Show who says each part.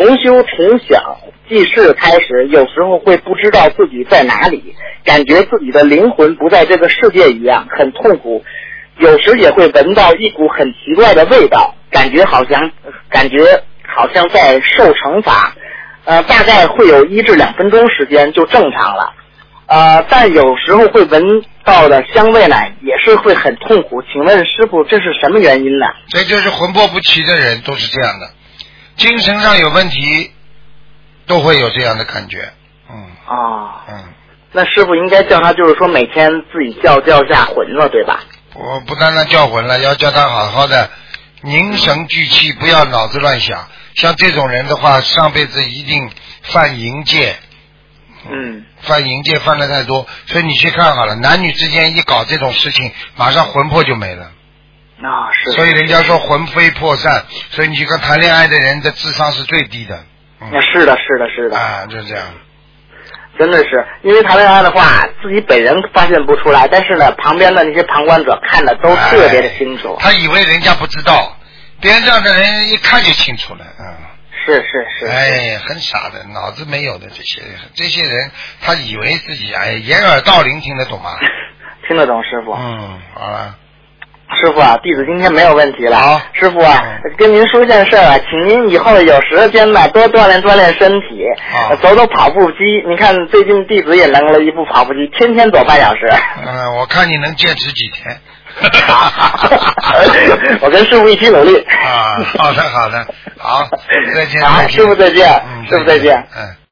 Speaker 1: 修从小记事开始，有时候会不知道自己在哪里，感觉自己的灵魂不在这个世界一样，很痛苦。有时也会闻到一股很奇怪的味道，感觉好像在受惩罚。大概会有1至2分钟时间就正常了。但有时候会闻到的香味呢，也是会很痛苦。请问师傅，这是什么原因呢？
Speaker 2: 这就是魂魄不齐的人都是这样的，精神上有问题都会有这样的感觉。
Speaker 1: 那师傅应该叫他，就是说每天自己叫下魂了，对吧？
Speaker 2: 我不单单叫魂了，要叫他好好的凝神聚气，不要脑子乱想。像这种人的话，上辈子一定犯淫戒。犯淫戒犯的太多，所以你去看好了，男女之间一搞这种事情，马上魂魄就没了。
Speaker 1: 是。
Speaker 2: 所以人家说魂飞魄散，所以你去看谈恋爱的人的智商是最低的。
Speaker 1: 是的。
Speaker 2: 就这样。
Speaker 1: 真的是，因为谈恋爱的话，自己本人发现不出来，但是呢，旁边的那些旁观者看的都特别的清楚。
Speaker 2: 他以为人家不知道，别人这样的人一看就清楚了。
Speaker 1: 是。
Speaker 2: 很傻的，脑子没有的这些人，他以为自己掩耳盗铃，听得懂吗？
Speaker 1: 听得懂，师傅。
Speaker 2: 好了。
Speaker 1: 师傅啊，弟子今天没有问题了。好，师傅啊，跟您说件事啊，请您以后有时间呢多锻炼身体，走跑步机。你看最近弟子也弄了一部跑步机，天天走半小时。
Speaker 2: 我看你能坚持几天。
Speaker 1: 我跟师傅一起努力。
Speaker 2: 好的，好，再见。
Speaker 1: 好，师傅再见。师傅再见。